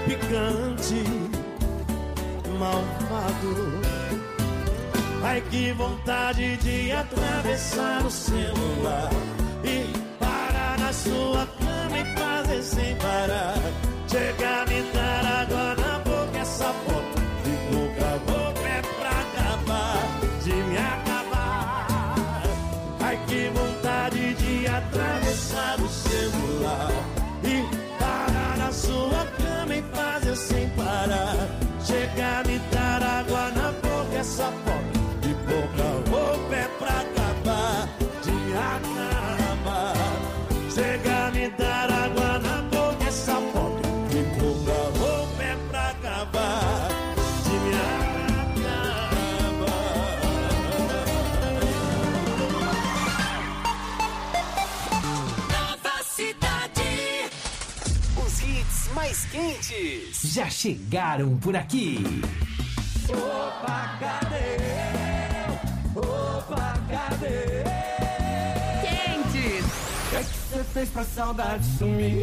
picante, malvado. Ai, que vontade de atravessar o celular e parar na sua cama e fazer sem parar. Chega a me dar água na boca, essa foto de boca a boca é pra acabar, de me acabar. Ai, que vontade de atravessar o celular e parar na sua cama e fazer sem parar. Chega a me dar água na boca, essa foto de boca a boca é pra acabar, de me acabar. Chega a me dar água na boca, essa foto de boca a boca é pra acabar, de me acabar. Nova Cidade. Os hits mais quentes já chegaram por aqui. Opa, cadê? Opa, cadê? Quentes! O que é que você fez pra saudade sumir?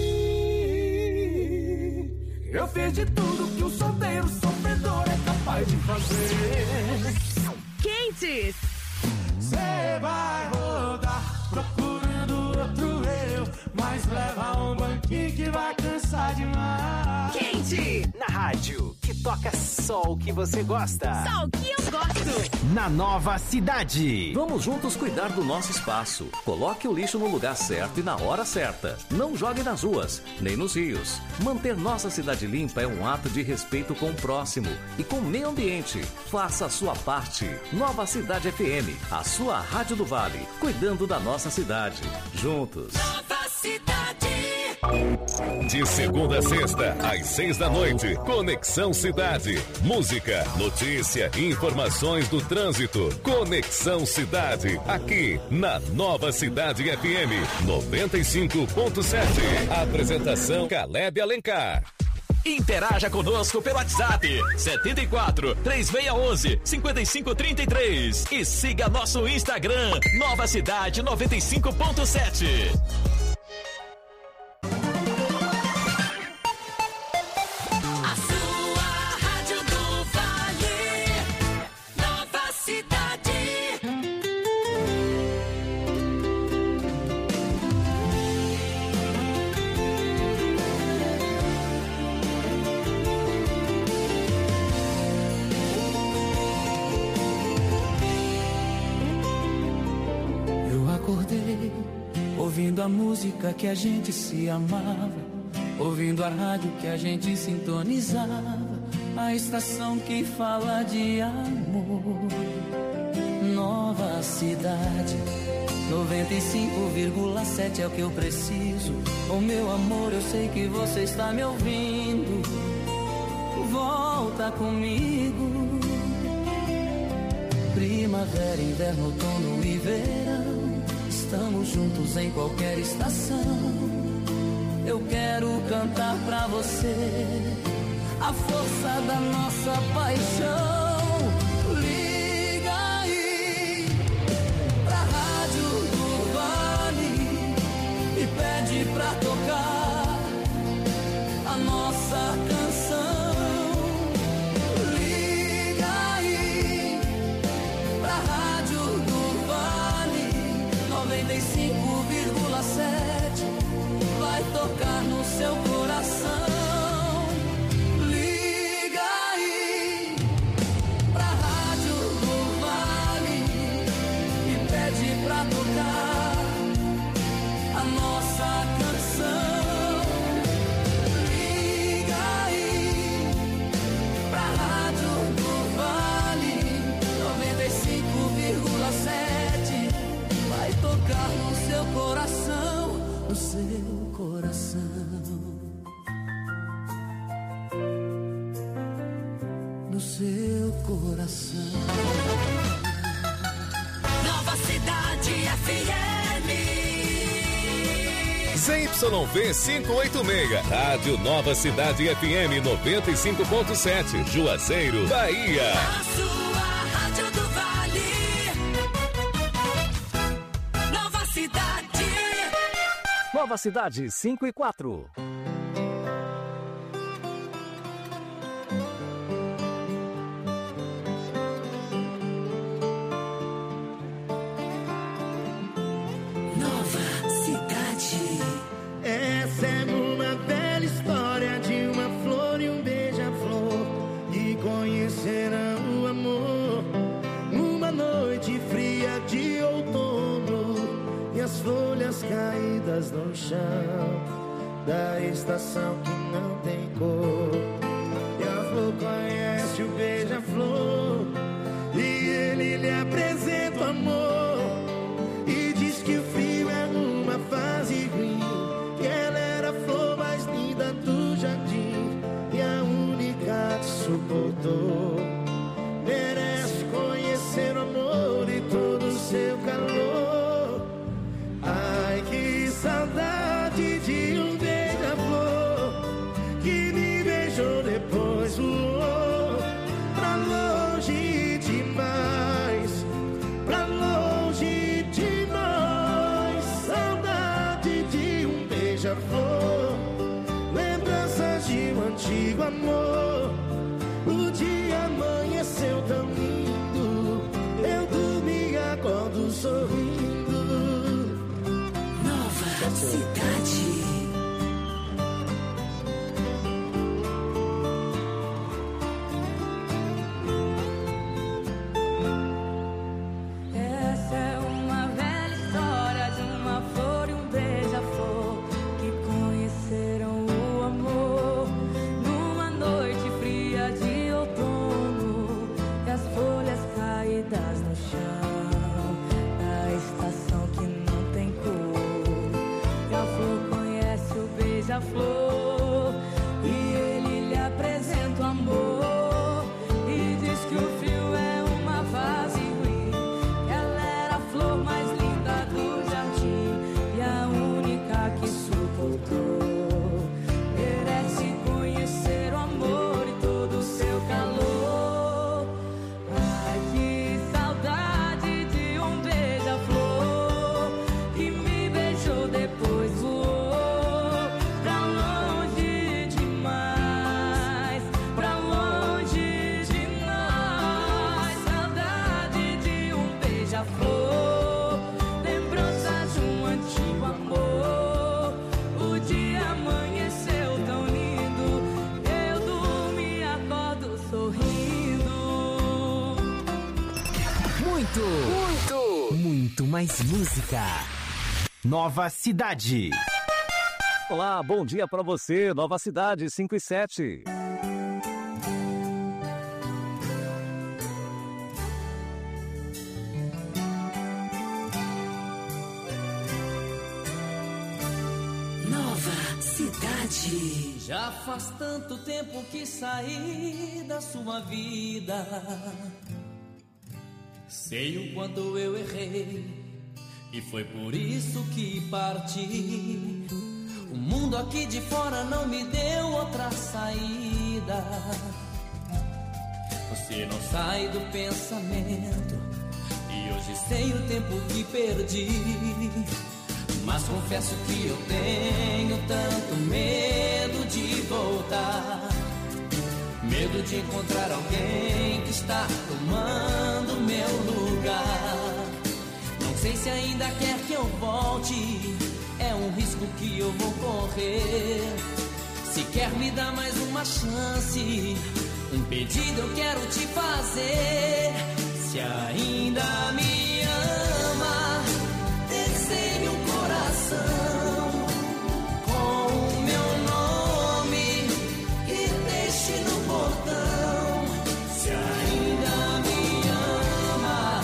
Eu fiz de tudo que um solteiro sofredor é capaz de fazer. Quentes! Você vai rodar procurando outro eu, mas leva um banquinho que vai cansar demais. Quente! Na rádio que toca só o que você gosta. Só o que eu gosto. Na Nova Cidade. Vamos juntos cuidar do nosso espaço. Coloque o lixo no lugar certo e na hora certa. Não jogue nas ruas, nem nos rios. Manter nossa cidade limpa é um ato de respeito com o próximo e com o meio ambiente. Faça a sua parte. Nova Cidade FM, a sua rádio do Vale, cuidando da nossa cidade. Juntos. Nova Cidade. De segunda a sexta, às 6 da noite, Conexão Cidade. Música, notícia e informações do trânsito. Conexão Cidade, aqui na Nova Cidade FM 95.7. Apresentação Caleb Alencar. Interaja conosco pelo WhatsApp 74 3611 5533 e siga nosso Instagram Nova Cidade 95.7. Ouvindo a música que a gente se amava, ouvindo a rádio que a gente sintonizava, a estação que fala de amor. Nova Cidade 95,7 é o que eu preciso. Oh meu amor, eu sei que você está me ouvindo. Volta comigo. Primavera, inverno, outono e verão, estamos juntos em qualquer estação. Eu quero cantar pra você a força da nossa paixão. Liga aí pra Rádio do Vale e pede pra tocar a nossa canção. Liga aí pra Rádio do Vale 95,7, vai tocar no seu coração. Liga aí pra Rádio do Vale e pede pra tocar a nossa canção. Liga aí pra Rádio do Vale 95,7, vai tocar no seu coração, no seu coração. No seu coração. Nova Cidade FM. ZYV 586, Rádio Nova Cidade FM 95.7, Juazeiro, Bahia. A sua Rádio do Vale. Nova Cidade. Nova Cidade 5 e 4. no chão da estação que não tem cor. E a flor conhece o beija-flor e ele lhe apresenta o amor. E diz que o frio é uma fase ruim, que ela era a flor mais linda do jardim e a única que suportou. Merece conhecer o amor e todo o seu calor. Ai, que saudade de um beija-flor que me beijou depois voou pra longe demais, pra longe de nós. Saudade de um beija-flor, lembranças de um antigo amor. O dia amanheceu tão lindo, eu dormi e acordo sorrindo. Nova Cidade. Essa é uma velha história de uma flor e um beija-flor que conheceram o amor numa noite fria de outono, e as folhas caídas no chão da estação que não tem cor. E a flor conhece o beija-flor e ele lhe apresenta o amor, e diz que o frio é uma fase ruim, que ela era a flor mais linda do jardim e a única que suportou. Merece conhecer o amor e todo o seu calor. Ai, que saudade de um beija-flor que me beijou depois voou pra longe demais, pra longe de nós. Saudade de um beija-flor, lembranças de um antigo amor. O dia amanheceu tão lindo, eu dormi e acordo sorrindo. Muito mais música. Nova Cidade. Olá, bom dia pra você, Nova Cidade 5 e 7. Nova Cidade. Já faz tanto tempo que saí da sua vida, sei o quanto eu errei e foi por isso que parti. O mundo aqui de fora não me deu outra saída. Você não sai do pensamento e hoje sei o tempo que perdi. Mas confesso que eu tenho tanto medo de voltar, medo de encontrar alguém que está tomando meu lugar. Não sei se ainda quer que eu volte, é um risco que eu vou correr. Se quer me dar mais uma chance, um pedido eu quero te fazer. Se ainda me ama, desenhe um coração com o meu nome e deixe no portão. Se ainda me ama,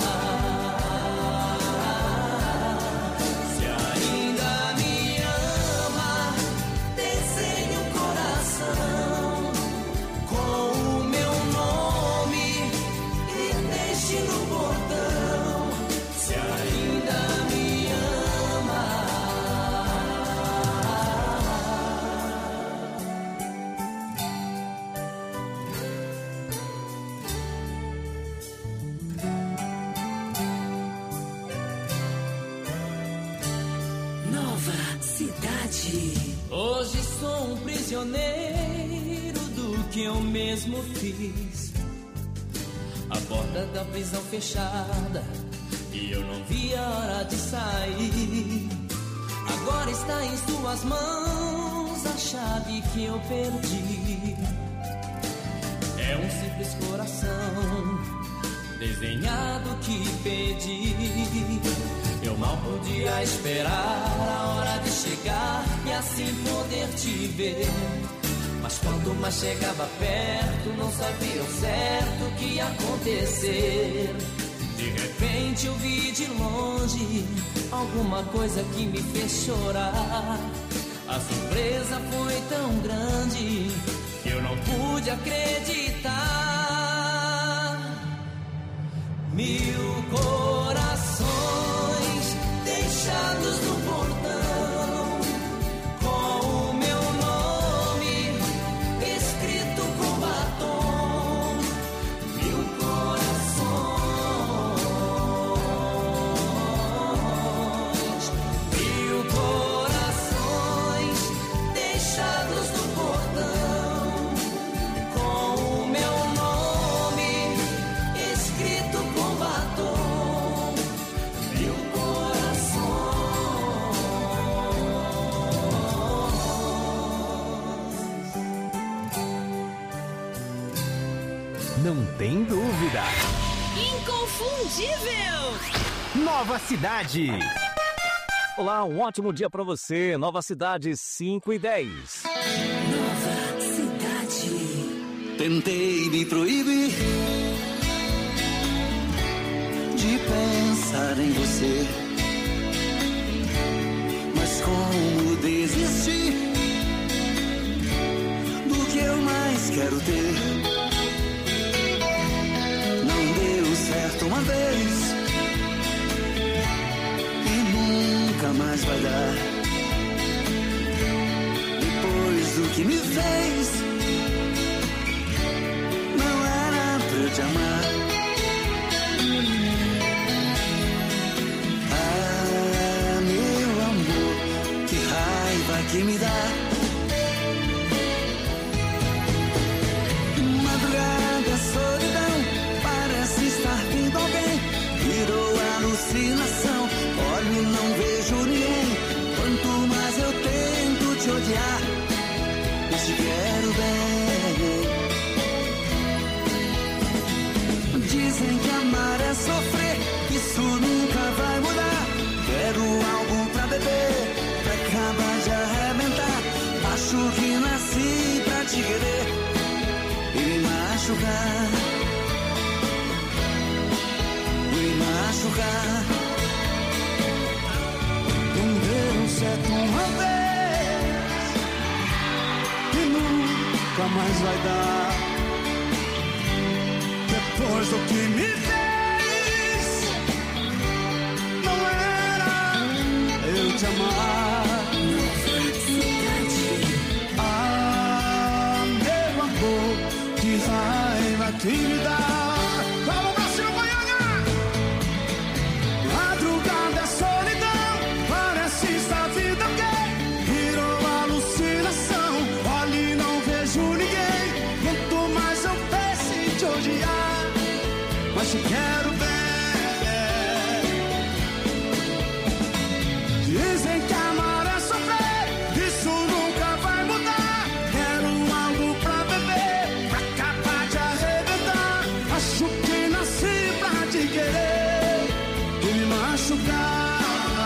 se ainda me ama, desenhe um coração com o meu nome e deixe no portão. Se ainda me ama. Nova Cidade. Hoje sou um prisioneiro do que eu mesmo fiz. A porta da prisão fechada e eu não vi a hora de sair. Agora está em suas mãos a chave que eu perdi. É um simples coração desenhado que pedi. Eu mal podia esperar a hora de chegar e assim poder te ver. Mas quanto mais chegava perto, não sabia o certo o que ia acontecer. De repente eu vi de longe alguma coisa que me fez chorar. A surpresa foi tão grande que eu não pude acreditar. 1000 corações deixados no portão, com o meu nome escrito com batom. 1000 corações, 1000 corações deixados no portão, com o meu nome escrito com batom. 1000 Não tem dúvida. Inconfundível. Nova Cidade. Olá, um ótimo dia pra você. Nova Cidade 5 e 10. Nova Cidade. Tentei me proibir de pensar em você, mas como desistir do que eu mais quero ter? Não deu certo uma vez e nunca mais vai dar. Depois do que me fez, não era pra eu te amar. Ah, meu amor, que raiva que me dá. Madrugada, solidão, parece estar vindo alguém. Virou alucinação, olho e não vejo ninguém. Quanto mais eu tento te odiar, mas te quero bem. Dizem que amar é sofrer, isso nunca vai mudar. Quero algo pra beber, pra acabar de arrebentar. Acho que nasci pra te querer e me machucar. E me machucar. Não deu certo uma vez e nunca mais vai dar. Depois do que me fez, não era eu te amar. Ah, meu amor, que raiva que me dá. Vamos pra cima, Goiânia! Madrugada é solidão, parece estar vida gay. Virou alucinação, olho e não vejo ninguém. Quanto mais eu penso em te odiar, mas te quero bem. Dizem que amar é sofrer, isso nunca vai mudar. Quero algo pra beber, pra acabar de arrebentar. Acho que nasci pra te querer e me machucar.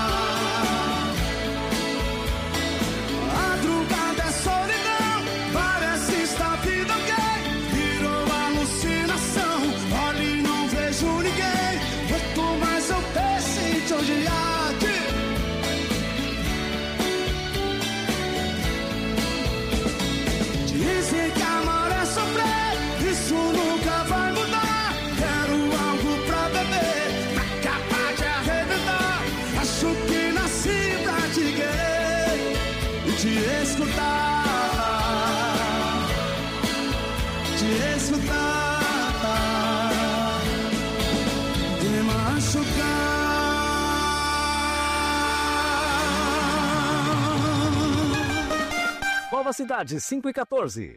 Madrugada é solidão, parece estar vida gay. Virou alucinação, olho e não vejo ninguém. Quanto mais eu penso em te odiar, dizem que amar é sofrer, isso nunca vai mudar. Quero algo pra beber, pra acabar de arrebentar. Acho que nasci pra te querer e te escutar. Te escutar e me machucar. Nova Cidade 5 e 14.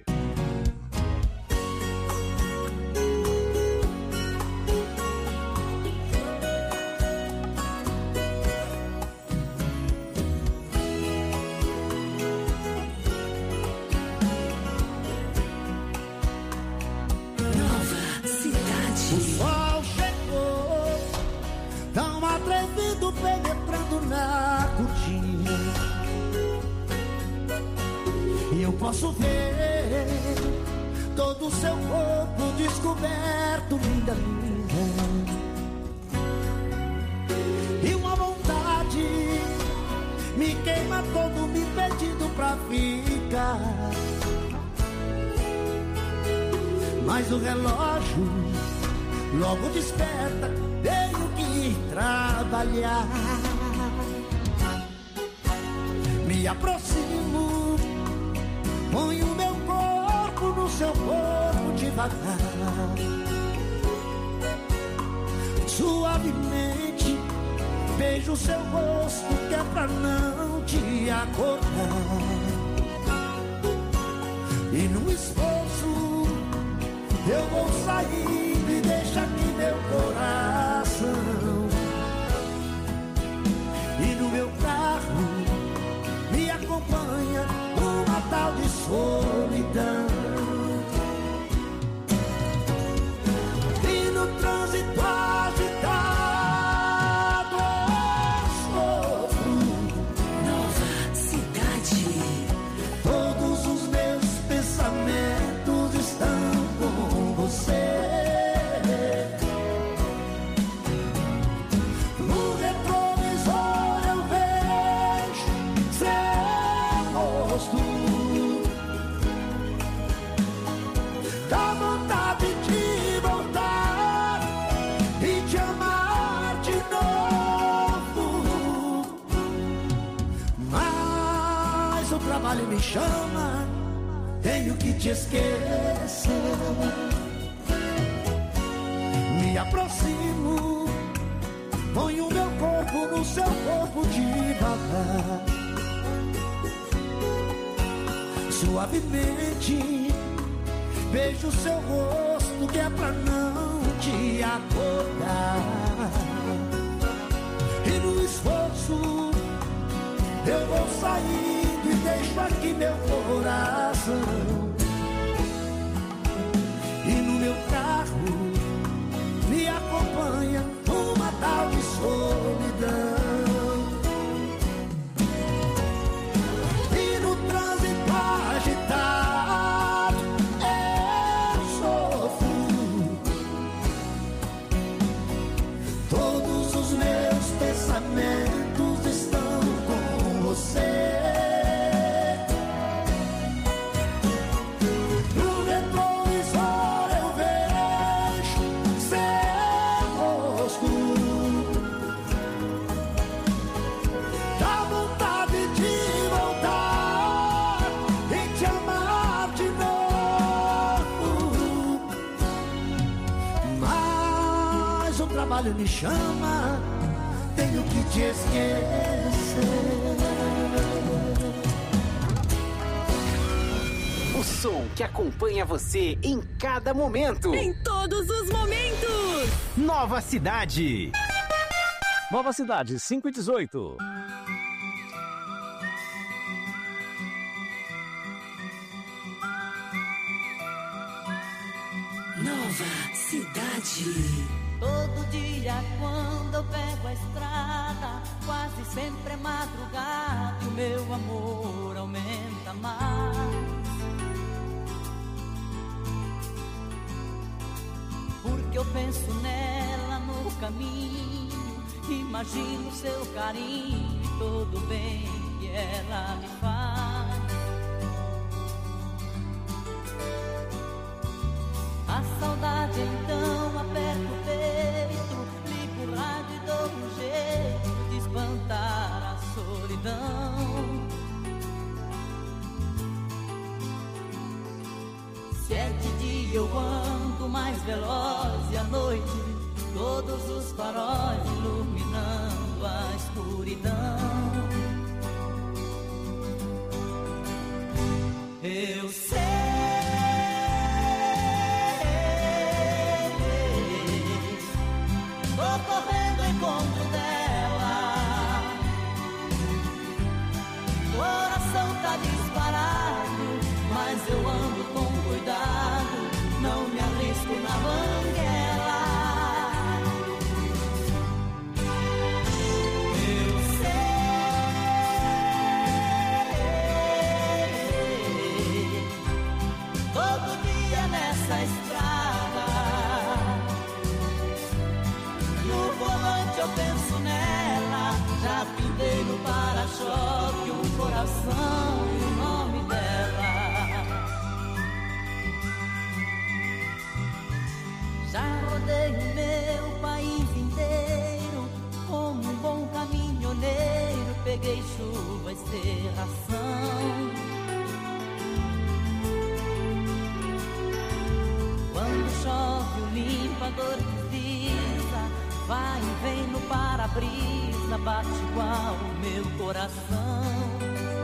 Nova Cidade. O sol chegou, tão atrevido, peguei na cortina e eu posso ver todo o seu corpo descoberto, linda, linda. E uma vontade me queima todo, me pedindo pra ficar. Mas o relógio logo desperta, tenho que ir trabalhar. Me aproximo, ponho meu corpo no seu corpo devagar. Suavemente beijo seu rosto, que é pra não te acordar. E no esforço eu vou saindo e deixa aqui meu coração. E no meu carro me acompanha uma tal de solidão. E no trânsito agitado eu sofro. Nova cidade. Todos os meus pensamentos estão com você. No retrovisor eu vejo seu rosto. Dá vontade de voltar e te amar de novo. Mas o trabalho me chama, tenho que te esquecer. Me aproximo, ponho meu corpo no seu corpo devagar. Suavemente beijo seu rosto, que é pra não te acordar. E no esforço eu vou saindo e deixo aqui meu coração. E no meu carro me acompanha uma tal de solidão. E no trânsito agitado eu sofro. Todos os meus pensamentos estão com você. No retrovisor eu vejo seu rosto. Dá vontade de voltar e te amar de novo. Mas o trabalho me chama, tenho que te esquecer. O som que acompanha você em cada momento. Em todos os momentos. Nova Cidade. Nova Cidade, 5:18. Nova cidade. Todo dia quando eu pego a estrada, quase sempre é madrugada e o meu amor aumenta mais. Porque eu penso nela no caminho, imagino seu carinho e todo o bem que ela me faz. A saudade então aperta o peito, ligo o rádio e dou um jeito de espantar a solidão. Se é de dia eu ando mais veloz e à noite todos os faróis iluminando a escuridão. Eu sei, vou correndo ao encontro dela. Coração tá disparado, mas eu ando com cuidado, não me arrisco na banguela. Eu sei. nessa estrada. No volante eu penso nela, já pintei no para-choque um coração e o nome dela. Já rodei o meu país inteiro, como um bom caminhoneiro, peguei chuva e serração. Quando chove o limpador desliza, vai e vem no para-brisa, bate igual o meu coração.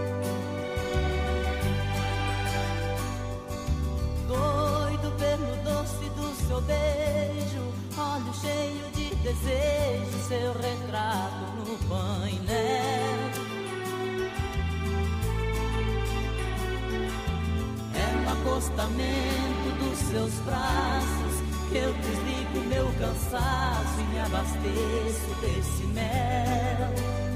Doido pelo doce do seu beijo, olho cheio de desejo, seu retrato no painel. É no acostamento dos seus braços que eu desligo meu cansaço e me abasteço desse mel.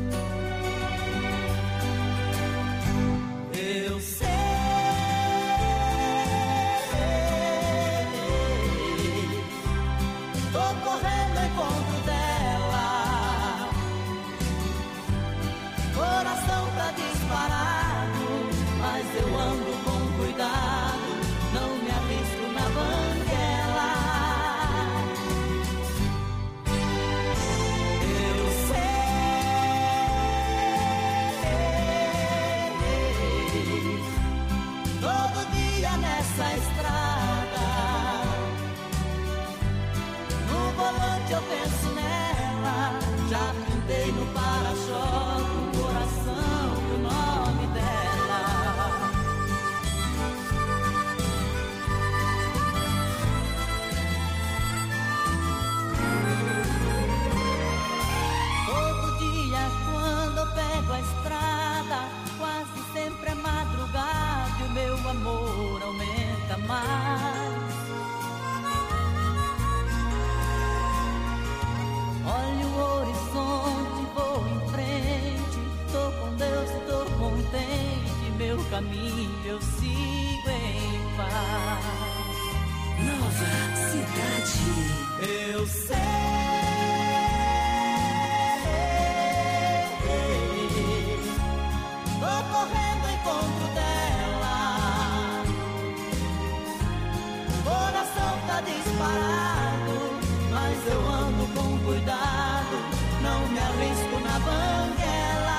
Eu sei, tô correndo ao encontro dela, coração tá disparado, mas eu ando com cuidado, não me arrisco na banguela. Eu sei, todo dia nessa estrada, no volante eu penso nela, já pintei no para-choque o coração e o nome dela. Todo dia quando eu pego a estrada, quase sempre é madrugada e o meu amor aumenta mais. Olho o horizonte, vou em frente, tô com Deus e tô contente, meu caminho eu sigo em paz. Nova Cidade. Eu sei, tô correndo ao encontro dela, coração tá disparado, mas eu ando com cuidado, não me arrisco na banguela.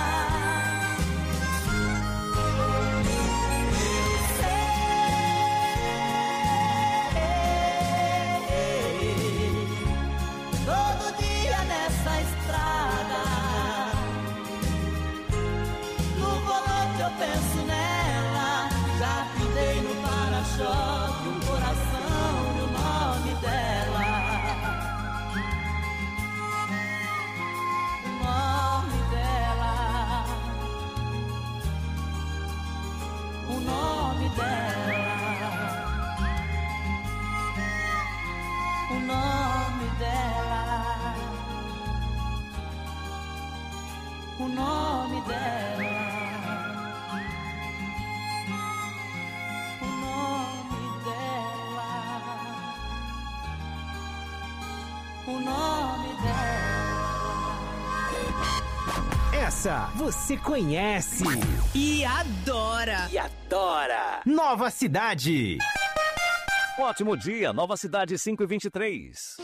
Eu sei, todo dia nessa estrada, no volante eu penso nela, já pintei no para-choque um coração e o nome dela. O nome dela. O nome dela. O nome dela. O nome dela. O nome dela. O nome dela. Essa você conhece E adora. e adora. Nova Cidade. Ótimo dia, Nova Cidade 5:23.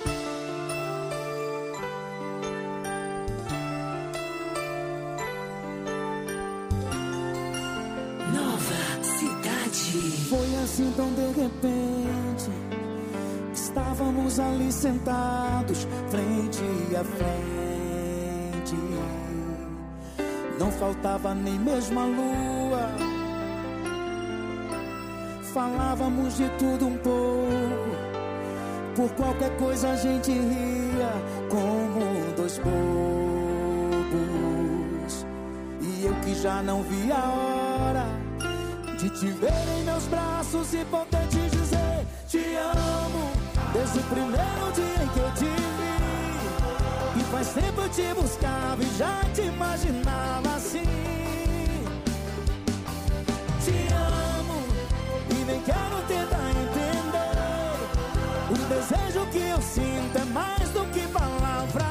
Nova Cidade. Foi assim tão de repente, estávamos ali sentados, frente a frente. Não faltava nem mesmo a lua. Falávamos de tudo um pouco, por qualquer coisa a gente ria, como dois bobos. E eu que já não vi a hora de te ver em meus braços e poder te dizer te amo, desde o primeiro dia em que eu te vi. E faz tempo eu te buscava e já te imaginava assim. Te amo e nem quero tentar entender desejo que eu sinto é mais do que palavras.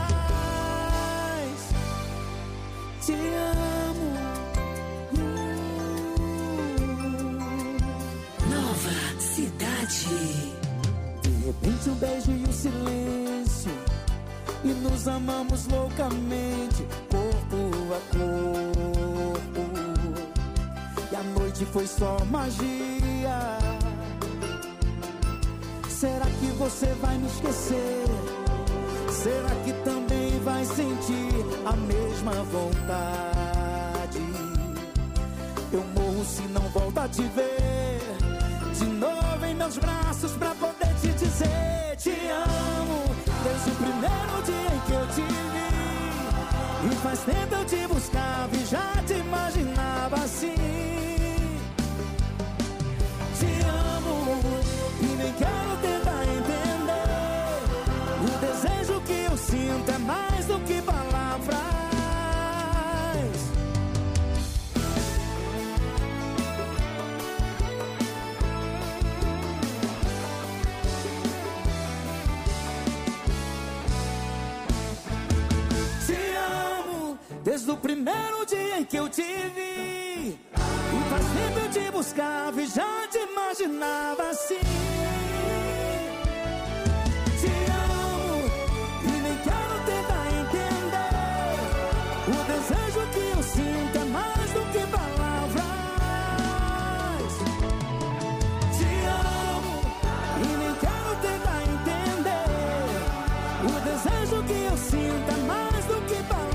Te amo. Nova Cidade. De repente um beijo e um silêncio, e nos amamos loucamente, corpo a corpo. E a noite foi só magia. Será que você vai me esquecer? Será que também vai sentir a mesma vontade? Eu morro se não volto a te ver de novo em meus braços pra poder te dizer te amo. Desde o primeiro dia em que eu te vi, e faz tempo eu te buscava e já te imaginava assim. Te amo e nem quero tentar entender. O desejo que eu sinto é mais do que palavras. Desde o primeiro dia em que eu te vi, e faz tempo eu te buscava e já te imaginava assim. Te amo e nem quero tentar entender. O desejo que eu sinto é mais do que palavras. Te amo e nem quero tentar entender. O desejo que eu sinto é mais do que palavras.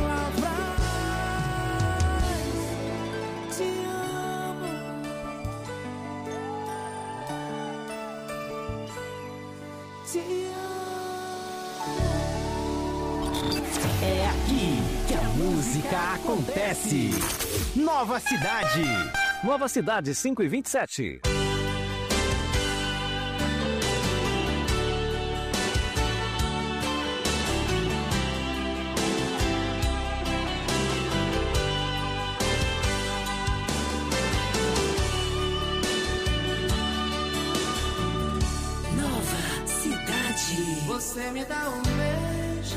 É aqui que a música acontece. Nova Cidade. Nova Cidade 5:27. Nova Cidade. Você me dá um beijo,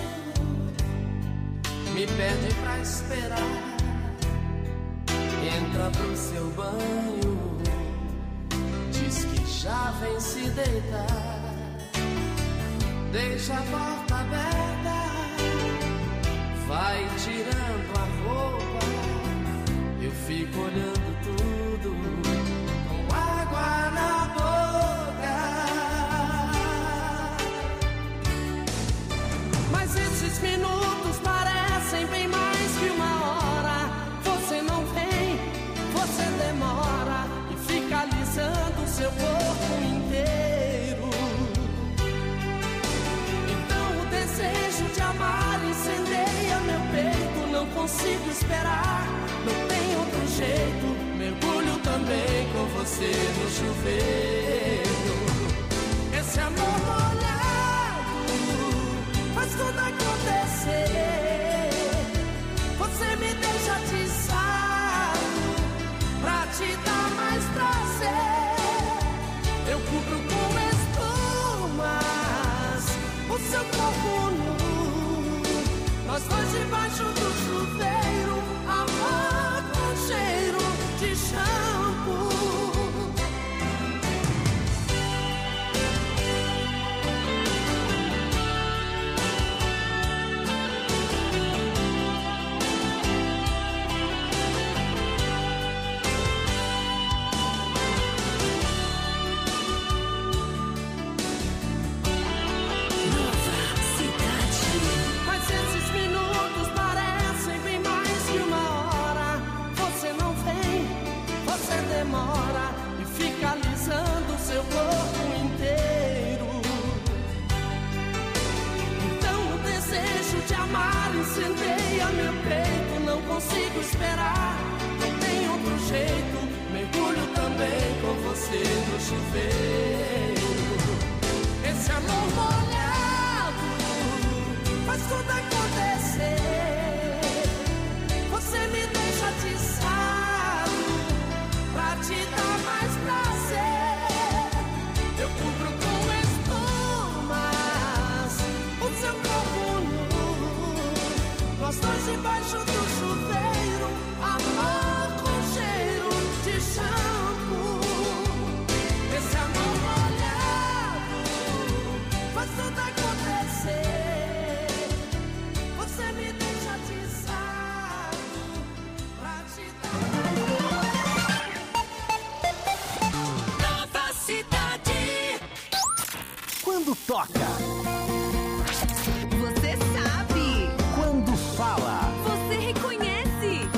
me pede pra esperar, entra pro seu banho, diz que já vem se deitar, deixa a porta aberta, vai tirando a roupa, eu fico olhando tudo com água na boca. Mas esses minutos parecem bem mais que uma hora. Você não vem, você demora e fica alisando o seu corpo inteiro. Então o desejo de amar incendeia meu peito. Não consigo esperar, não tem outro jeito. Mergulho também com você no chuveiro. Esse amor molhado faz tudo acontecer. Você me deixa atiçado pra te dar mais prazer. Eu cubro com espumas o seu corpo nu, nós dois debaixo do chuveiro, amor com cheiro de shampoo. Demora e fica alisando o seu corpo inteiro. Então o desejo de amar incendeia meu peito. Não consigo esperar, não tem outro jeito. Mergulho também com você no chuveiro. Esse amor molhado faz tudo acontecer. Você me deixa atiçado pra te dar mais prazer. Eu cubro com espuma Quando toca. Você sabe. Quando fala. Você reconhece.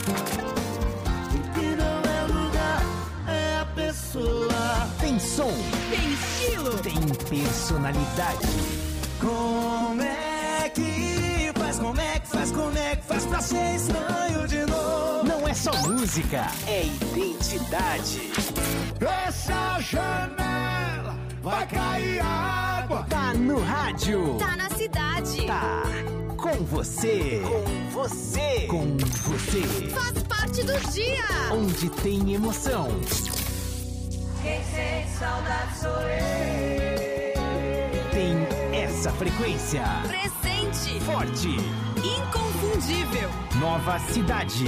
O que não é lugar, é a pessoa. Tem som. Tem estilo. Tem personalidade. Como é que faz? Como é que faz? Como é que faz pra ser estranho de novo? Não é só música, é identidade. Fecha a janela, vai cair água. Tá no rádio. Tá na cidade. Tá com você. Com você. Com você. Faz parte do dia. Onde tem emoção. Quem sente saudade sou eu. Tem essa frequência. Presente. Forte. Inconfundível. Nova cidade.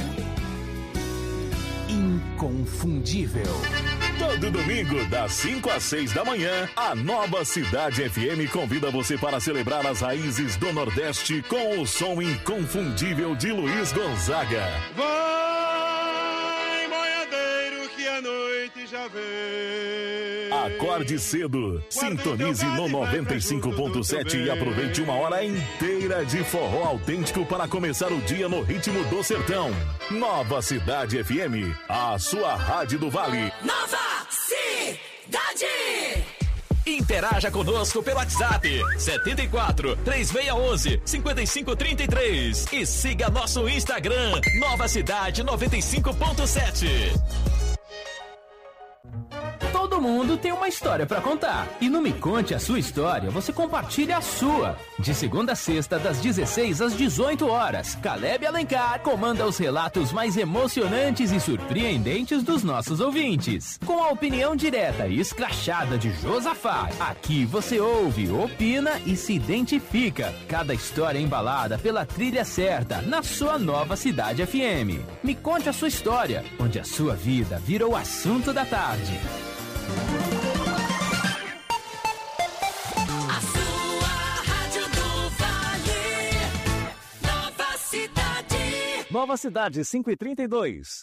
Inconfundível. Todo domingo, das 5 às 6 da manhã, a Nova Cidade FM convida você para celebrar as raízes do Nordeste com o som inconfundível de Luiz Gonzaga. Vai, boiadeiro, que a noite já vem. Acorde cedo, sintonize no 95.7 e aproveite uma hora inteira de forró autêntico para começar o dia no ritmo do sertão. Nova Cidade FM, a sua rádio do Vale. Nova Cidade. Interaja conosco pelo WhatsApp 74 3611 5533 e siga nosso Instagram Nova Cidade 95.7. Todo mundo tem uma história pra contar. E no Me Conte a Sua História, você compartilha a sua. De segunda a sexta, das 16 às 18 horas, Caleb Alencar comanda os relatos mais emocionantes e surpreendentes dos nossos ouvintes. Com a opinião direta e escrachada de Josafá, aqui você ouve, opina e se identifica. Cada história é embalada pela trilha certa, na sua Nova Cidade FM. Me Conte a Sua História, onde a sua vida vira o assunto da tarde. A sua rádio do Vale. Nova Cidade. Nova Cidade 5h32.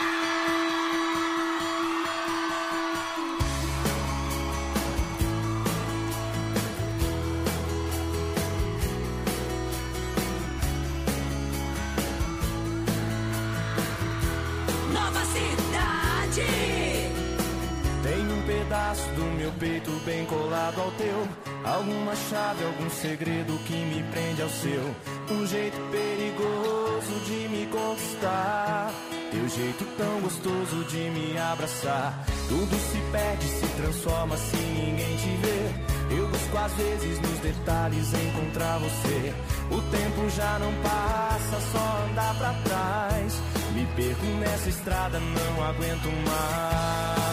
Nova Cidade. Tem um pedaço do meu peito bem colado ao teu. Alguma chave, algum segredo que me prende ao seu. Um jeito perigoso de me conquistar. Teu jeito tão gostoso de me abraçar. Tudo se perde, se transforma se ninguém te vê. Eu busco às vezes nos detalhes encontrar você. O tempo já não passa, só andar pra trás. Me perco nessa estrada, não aguento mais.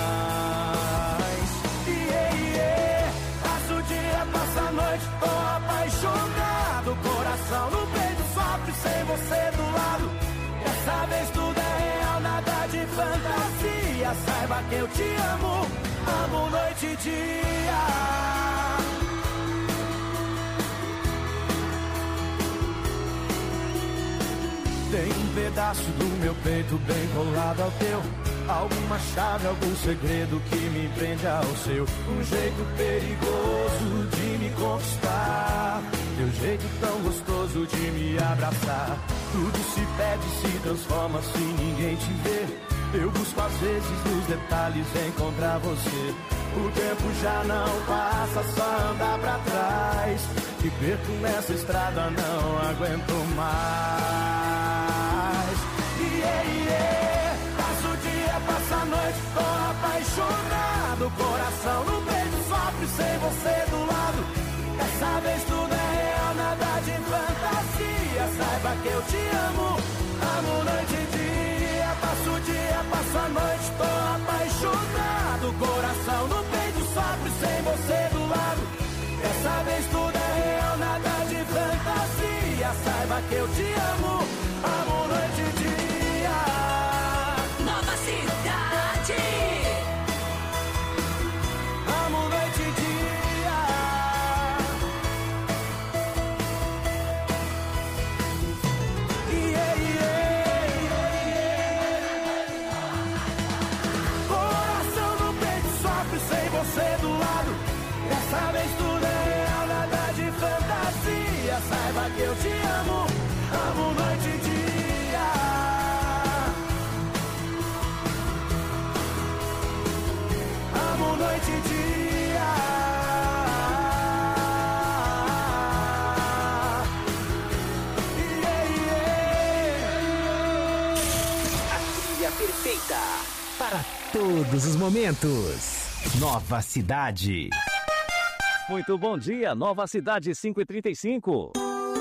Passa o dia, passa a noite, tô apaixonado. Coração no peito sofre sem você do lado. Dessa vez tudo é real, nada de fantasia. Saiba que eu te amo, amo noite e dia. Tem um pedaço do meu peito bem colado ao teu. Alguma chave, algum segredo que me prende ao seu. Um jeito perigoso de me conquistar. Teu jeito tão gostoso de me abraçar. Tudo se perde, se transforma se ninguém te vê. Eu busco às vezes nos detalhes encontrar você. O tempo já não passa, só andar pra trás. Me perco nessa estrada, não aguento mais. Passa o dia, passa a noite, tô apaixonado. Coração no peito sofre sem você do lado. Dessa vez tudo é real, nada de fantasia. Saiba que eu te amo, amo noite e dia. Passa o dia, passa a noite, tô apaixonado. Coração no peito sofre sem você do lado. Dessa vez tudo é real, nada de fantasia. Saiba que eu te amo, amo noite e dia. Nova Cidade. Amo noite e dia. Coração no peito sofre sem você do lado. Dessa vez Para todos os momentos. Nova Cidade. Muito bom dia, Nova Cidade 5h35.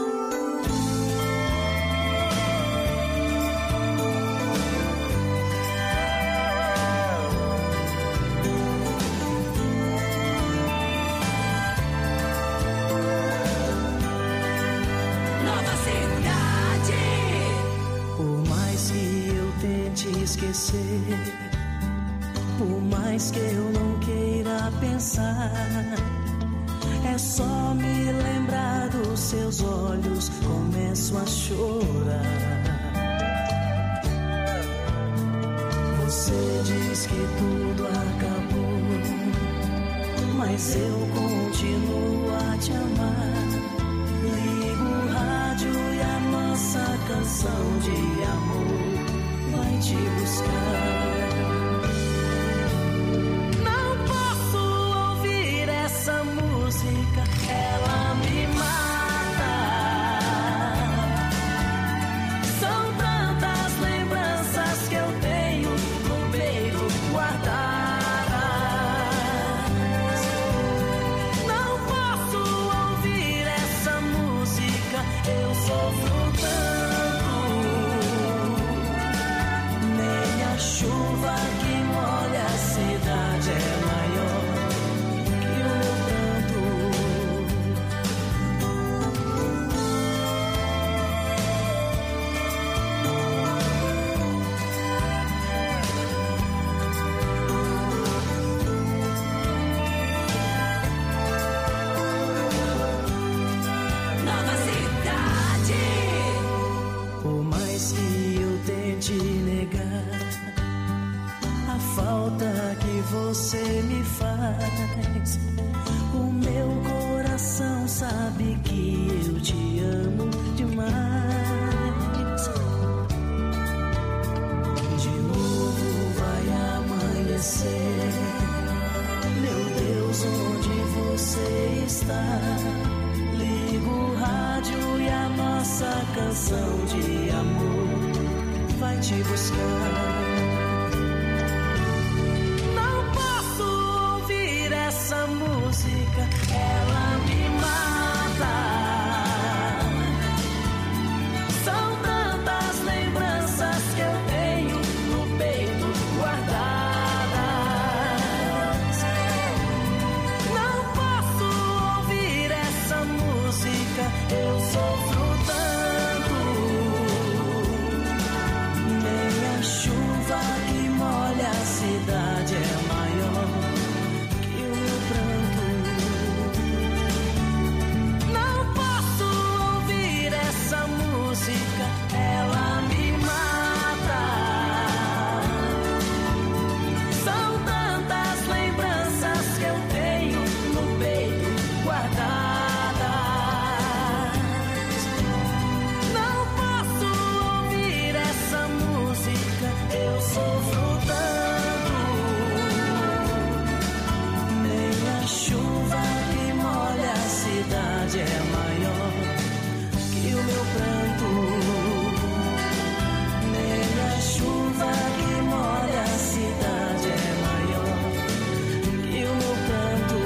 Nova Cidade. Por mais que eu tente esquecer, por mais que eu não queira pensar, é só me lembrar dos seus olhos, começo a chorar. Você diz que tudo acabou, mas eu continuo a te amar. Ligo o rádio e a nossa canção de amor vai te buscar. Ela me mata. São tantas lembranças que eu tenho no peito guardadas. Não posso ouvir essa música, eu sofro tanto. Nem a chuva que molha a cidade é maior. Você me faz, o meu coração sabe que eu te amo demais. De novo vai amanhecer, meu Deus, onde você está? Ligo o rádio e a nossa canção de amor vai te buscar. Essa música, ela me mata. São tantas lembranças que eu tenho no peito guardadas. Não posso ouvir essa música, eu sofro tanto. Nem a chuva que molha a cidade é maior. Ela me mata. São tantas lembranças que eu tenho no peito guardadas. Não posso ouvir essa música, eu sofro tanto. Nem a chuva que molha a cidade é maior que o meu pranto. Chuva que molha a cidade é maior que o meu pranto.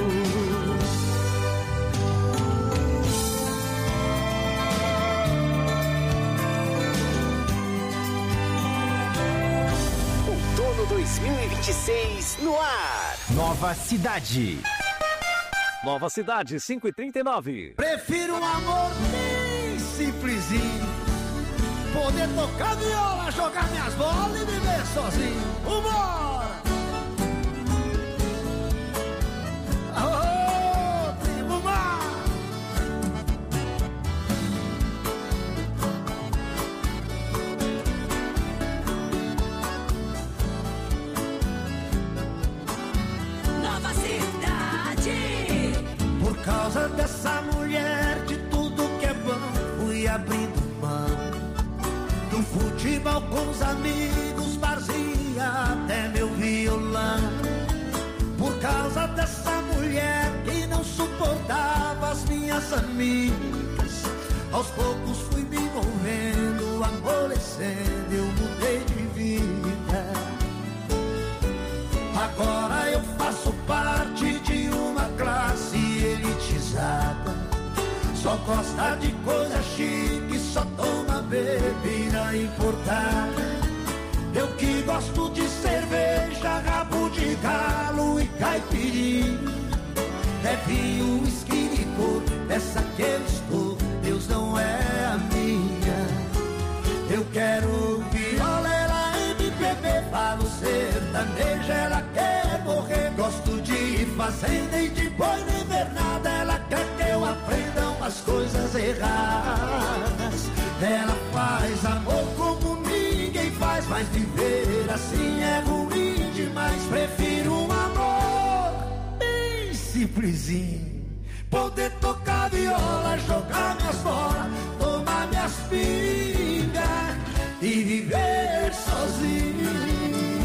Outono 2026 no ar. Nova Cidade. Nova Cidade 5h39. Prefiro um amor bem simplesinho, poder tocar viola, jogar minhas bolas e viver sozinho. Vambora! Aô, primo mar! Nova Cidade. Por causa dessa mulher, de tudo que é bom, fui abrindo mão. Do futebol com os amigos, barzinho, até meu violão. Por causa dessa mulher que não suportava as minhas amigas, aos poucos fui me envolvendo, amolecendo, eu mudei de vida. Agora eu faço parte de uma classe elitizada. Só gosta de coisa chique, só toma bebida importada. Eu que gosto de cerveja, rabo de galo e caipirinha. É vinho, uísque, licor, essa que eu estou, Deus não é a minha. Eu quero viola, ela MPB, falo sertanejo, ela quer morrer. Gosto de fazenda e de boi na invernada, ela quer que eu aprenda umas coisas erradas. Ela faz amor como ninguém faz, mas viver assim é ruim demais. Prefiro um amor bem simplesinho, poder tocar viola, jogar minhas bolas, tomar minhas pingas e viver sozinho.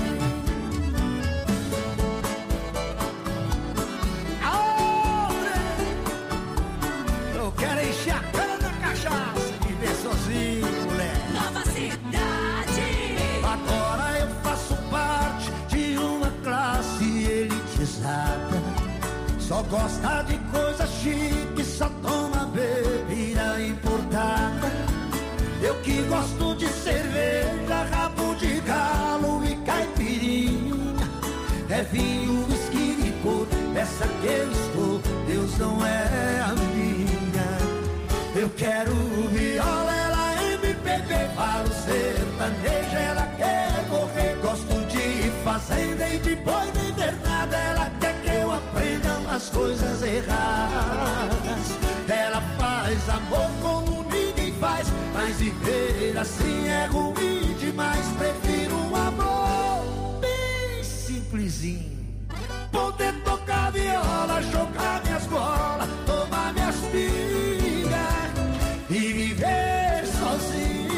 Eu quero encher a cara da cachaça e viver sozinho, moleque. Nova Cidade. Agora eu faço parte de uma classe elitizada. Só gosta de coisa chique, só toma bebida importada. Eu que gosto de cerveja, rabo de galo e caipirinha. É vinho, uísque, licor, essa que eu estou, Deus não é a minha. Eu quero viola, ela MPB, falo sertanejo, ela quer correr. Gosto de fazenda e de boi na invernada, ela quer que eu aprenda umas coisas erradas. Ela faz amor como ninguém faz, mas viver assim é ruim demais. Prefiro um amor bem simplesinho, poder tocar viola, jogar minhas bolas, tomar minhas pingas e viver sozinho.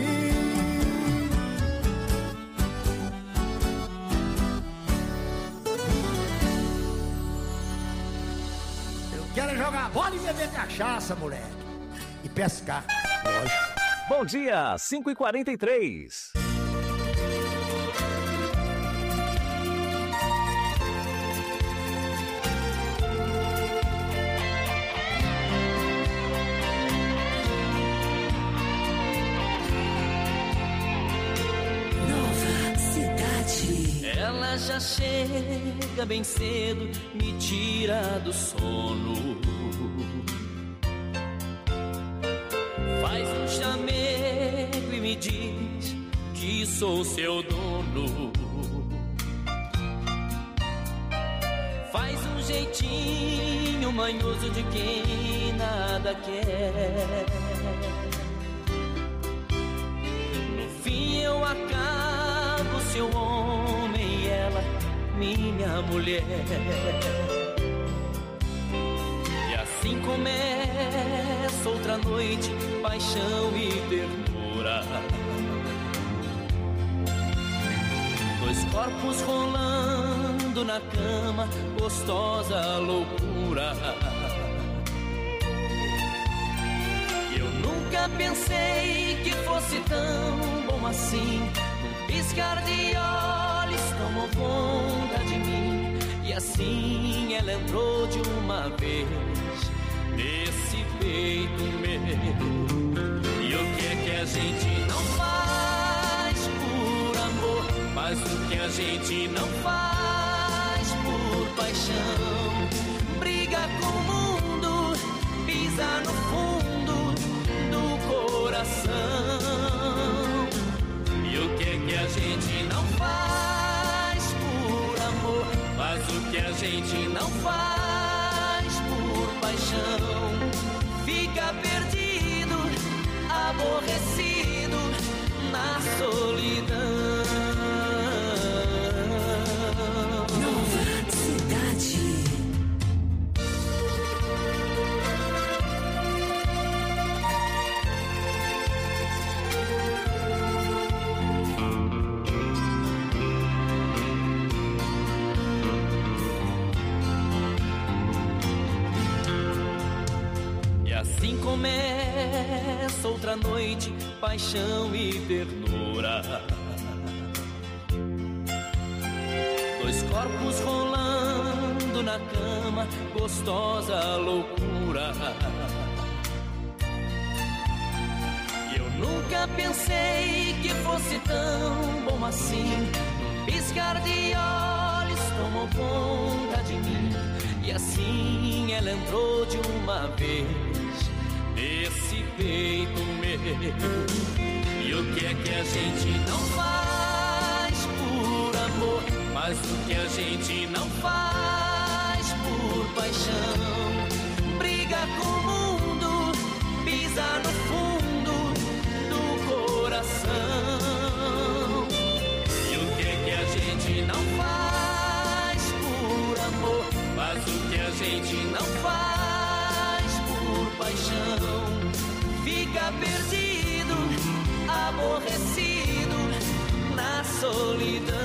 Eu quero jogar bola e beber cachaça, moleque. E pescar, lógico. Bom dia, 5h43. Ela já chega bem cedo, me tira do sono. Faz um chamego e me diz que sou seu dono. Faz um jeitinho manhoso de quem nada quer. No fim eu acabo seu homem e ela minha mulher. E assim começa outra noite, paixão e ternura. Dois corpos rolando na cama, gostosa loucura. Eu nunca pensei que fosse tão bom assim. Um piscar de olhos tomou conta de mim. E assim ela entrou de uma vez nesse peito meu. E o que é que a gente não faz por amor? Mas o que a gente não faz por paixão? Briga com o mundo, pisa no fundo do coração. E o que é que a gente não faz por amor? Mas o que a gente não faz por paixão? Fica perdido, aborrecido na solidão. Nova Cidade. Assim começa outra noite, paixão e ternura. Dois corpos rolando na cama, gostosa loucura. E eu nunca pensei que fosse tão bom assim. Um piscar de olhos tomou conta de mim. E assim ela entrou de uma vez nesse peito meu. E o que é que a gente não faz por amor? Mas o que a gente não faz por paixão? Briga com o mundo, pisa no fundo do coração. E o que é que a gente não faz por amor? Mas o que a gente não faz por paixão? Fica perdido, aborrecido na solidão.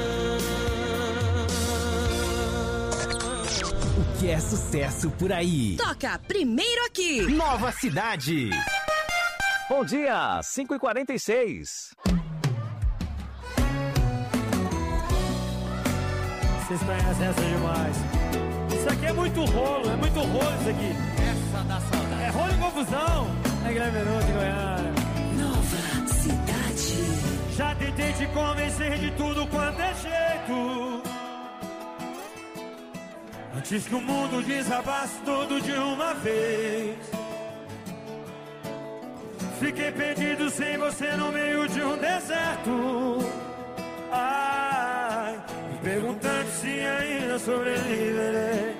O que é sucesso por aí? Toca primeiro aqui. Nova Cidade. Bom dia, 5h46. Vocês conhecem essa demais. Isso aqui é muito rolo isso aqui. Essa da saudade. É rolo e confusão. É Guilherme Minuto de Goiânia. Nova Cidade. Já tentei te convencer de tudo quanto é jeito. Antes que o mundo desabasse todo de uma vez. Fiquei perdido sem você no meio de um deserto. Ai, me perguntando se ainda sobreviverei.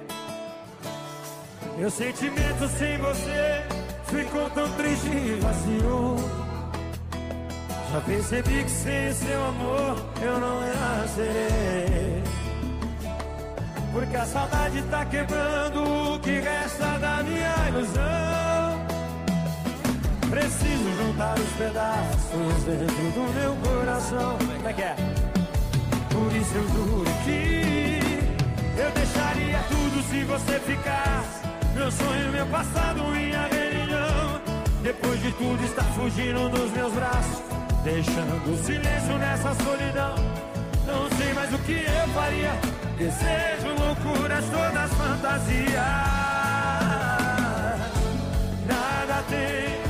Meu sentimento sem você ficou tão triste e vazio. Já percebi que sem seu amor eu não renascerei. Porque a saudade tá quebrando o que resta da minha ilusão. Preciso juntar os pedaços dentro do meu coração. Como é que é? Por isso eu juro que eu deixaria tudo se você ficasse. Meu sonho, meu passado, minha religião. Depois de tudo está fugindo dos meus braços, deixando o silêncio nessa solidão. Não sei mais o que eu faria. Desejo, loucuras, todas fantasias. Nada tem.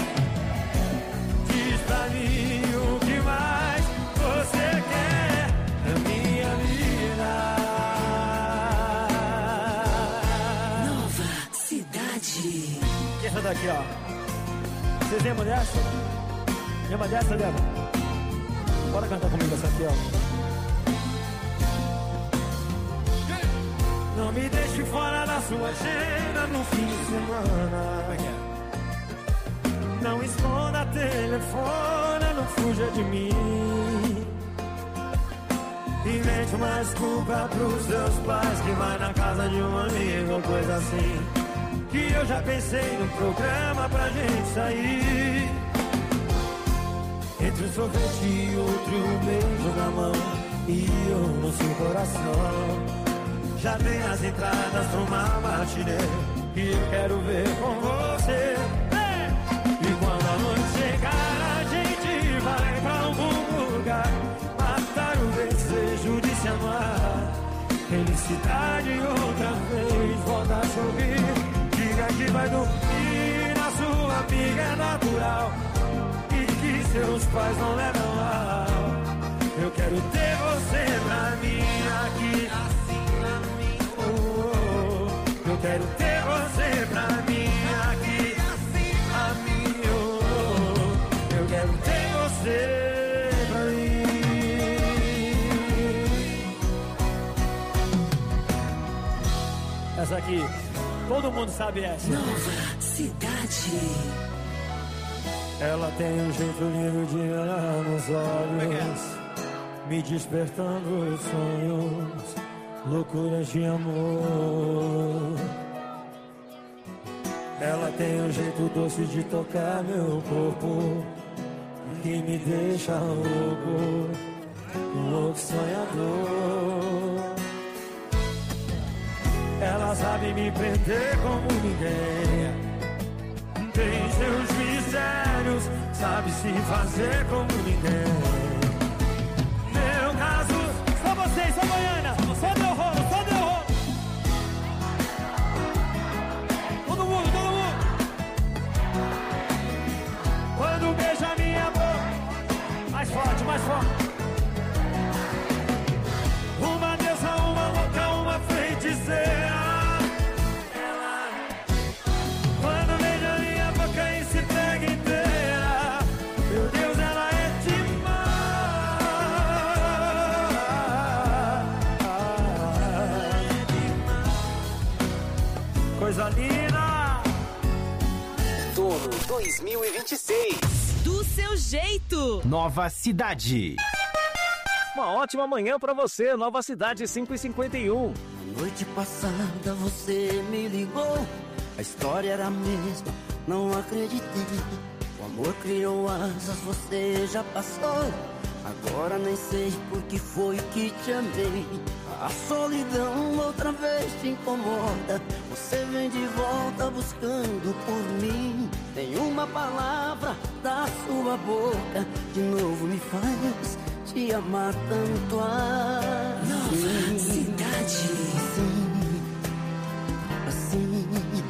Diz pra mim o que mais você quer da minha vida. Nova Cidade. E essa daqui, ó. Vocês lembram dessa? Lembra dessa, lembra? Bora cantar comigo essa aqui, ó. Não me deixe fora da sua agenda no fim de semana. Não esconda telefone, não fuja de mim. Invente uma desculpa pros seus pais, que vai na casa de um amigo ou coisa assim. Que eu já pensei no programa pra gente sair. Entre um sorvete e outro, um beijo na mão e eu no seu coração. Já tem as entradas pra uma matinê que eu quero ver com você. E quando a noite chegar, a gente vai pra algum lugar, matar o desejo de se amar. Felicidade outra vez, volta a sorrir. Diga que vai dormir na sua amiga, é natural. E que seus pais não levam mal. Eu quero ter você pra mim aqui. Eu quero ter você pra mim aqui, a mim, eu quero ter você pra mim. Essa aqui, todo mundo sabe essa. Nova Cidade. Ela tem um jeito lindo de olhar nos olhos, me despertando os sonhos. Loucuras de amor. Ela tem um jeito doce de tocar meu corpo, que me deixa louco, louco sonhador. Ela sabe me prender como ninguém. Tem seus mistérios, sabe se fazer como ninguém. Meu caso, só vocês, só Goiânia. só deu rolo, só deu rolo. Todo mundo, todo mundo. Quando beija minha boca, mais forte, mais forte. Uma deusa, uma louca, uma feiticeira. Ela, quando beija minha boca e se pega inteira, meu Deus, ela é demais. Coisa linda. Outono 2026. Do seu jeito. Nova Cidade. Uma ótima manhã pra você, Nova Cidade 5h51. Na noite passada você me ligou, a história era a mesma, não acreditei. O amor criou asas, você já passou, agora nem sei por que foi que te amei. A solidão outra vez te incomoda, você vem de volta buscando por mim. Nenhuma palavra da sua boca de novo me faz te amar tanto assim. Nova Cidade. Assim.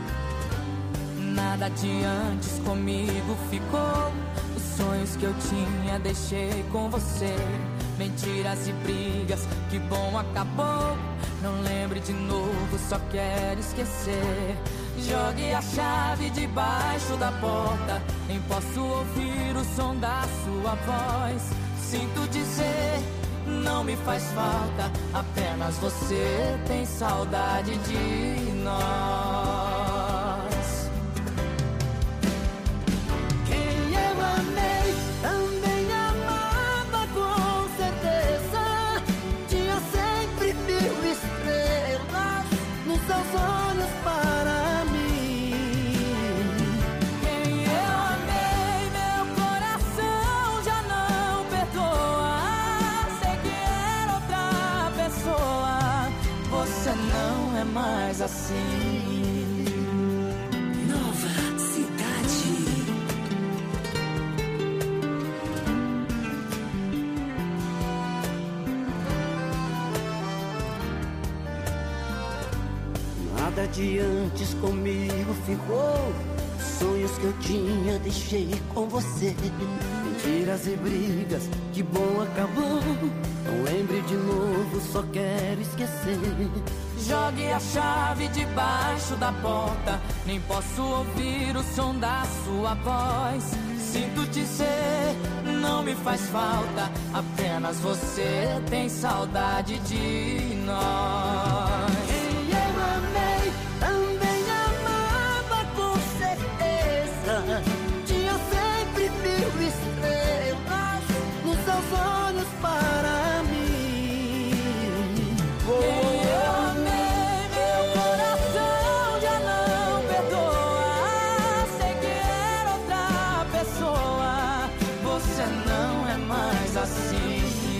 Nada de antes comigo ficou. Os sonhos que eu tinha deixei com você. Mentiras e brigas, que bom acabou. Não lembre de novo, só quero esquecer. Jogue a chave debaixo da porta, nem posso ouvir o som da sua voz. Sinto dizer, não me faz falta, apenas você tem saudade de nós. Quem eu amei também amava com certeza. Tinha sempre 1000 estrelas nos seus olhos para mim. Quem eu amei, meu coração já não perdoa. Sei que era outra pessoa, você não é mais assim. Nova Cidade. Nada de antes comigo ficou. Sonhos que eu tinha deixei com você. Mentiras e brigas, que bom acabou. Não lembre de novo, só quero esquecer. Jogue a chave debaixo da porta, nem posso ouvir o som da sua voz. Sinto dizer, não me faz falta, apenas você tem saudade de nós. Quem eu amei também amava com certeza. Tinha sempre 1000 estrelas nos seus olhos para mim. Quem eu amei, meu coração já não perdoa. Sei que era outra pessoa, você não é mais assim.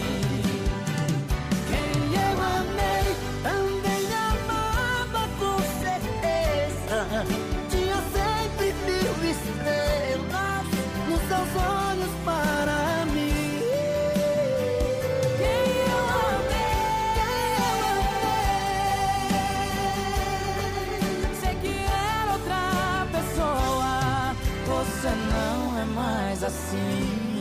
Quem eu amei também amava com certeza. Tinha sempre 1000 estrelas nos seus olhos para mim. Quem eu amei, sei que era outra pessoa, você não é mais assim.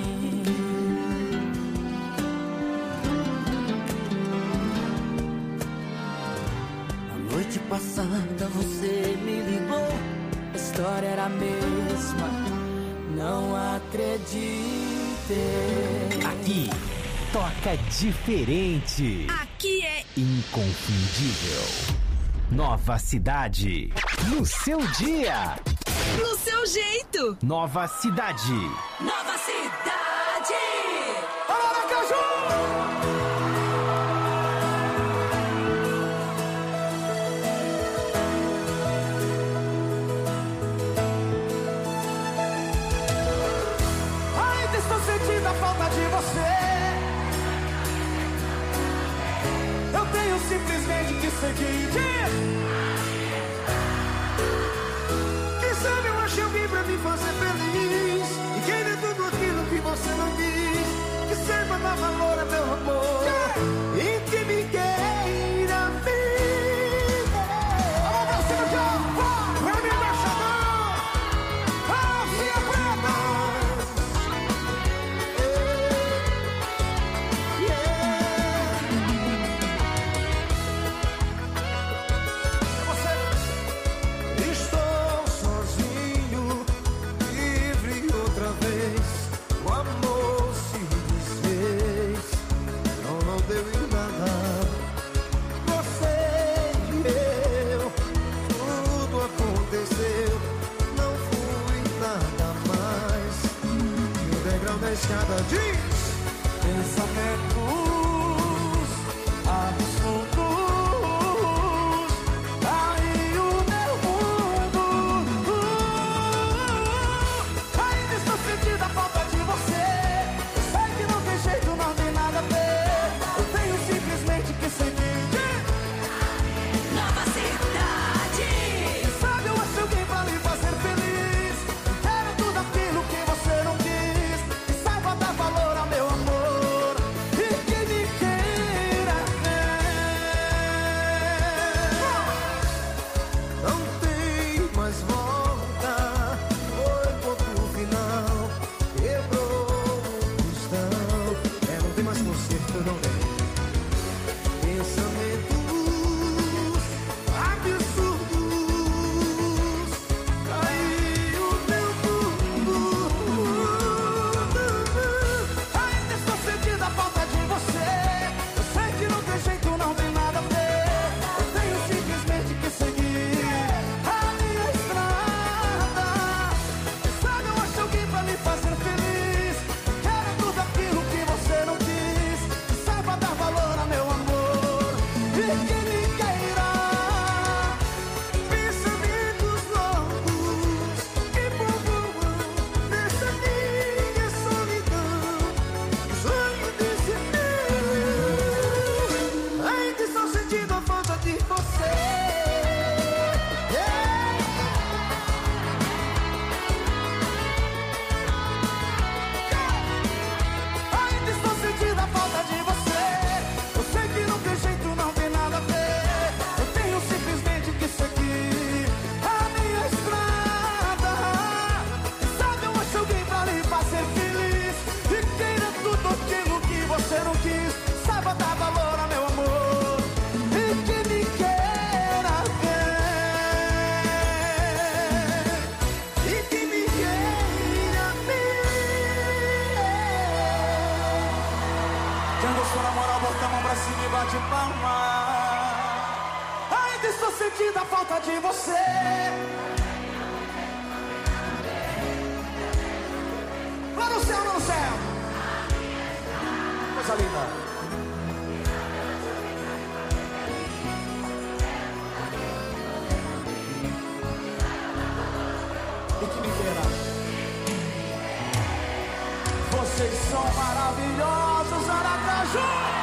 Na noite passada você me ligou, A história era a mesma, não acreditei. Aqui, toca diferente. Aqui é Inconfundível. Nova Cidade. No seu dia. no seu jeito. Nova Cidade. Nova Cidade. Aracaju! Ainda estou sentindo a falta de você. Eu tenho simplesmente que seguir. Quem sabe eu acho alguém pra me fazer feliz e querer tudo aquilo que você não quis. Que saiba dar valor a meu escada diz: pensamentos absurdos, aí o meu mundo. Ainda estou sentindo a falta de você. Eu sei que não tem jeito, não tem nada a ver. Eu tenho simplesmente que seguir. Nova cidade. Sabe, eu acho alguém pra lhe fazer feliz. Quero tudo aquilo que você não quis. Que saiba dar valor ao meu amor e que me queira ver. Não tem mais volta. Foi ponto final. Quebrou o cristão. Não tem mais conserto, não tem. Pensamentos absurdos, caiu o meu mundo. Ainda estou sentindo a falta de você. Eu sei que não tem jeito, não tem nada a ver. Eu tenho simplesmente que seguir a minha estrada. Sabe, eu acho alguém pra me fazer feliz. Quero tudo aquilo que você não quis. Que saiba dar valor ao meu amor e que me queira. Pensamentos loucos que povoam nessa minha solidão. Sonho desse meu. Ainda estou sentindo a falta de você. Ainda estou sentindo a falta de você. Eu sei que não tem jeito, não tem nada a ver. Eu tenho simplesmente que seguir a minha estrada. Sabe, eu acho alguém pra lhe fazer feliz. E queira tudo aquilo que você não quis. Saiba dar valor ao meu amor e que me queira ver. E que me queira ver. Quem gostou na moral, bota a mão pra cima e bate palma. Ainda estou sentindo a falta de você. Lá no céu, lá no céu. Coisa linda. E que me queira. Vocês são maravilhosos, Aracaju!